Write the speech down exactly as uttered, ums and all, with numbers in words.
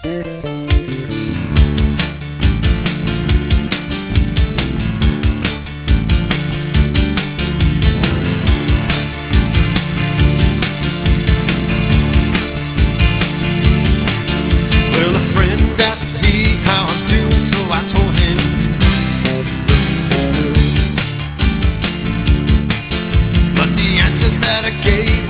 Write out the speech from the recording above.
Well, a friend asked me how I'm doing, so I told him. But the answer that I gave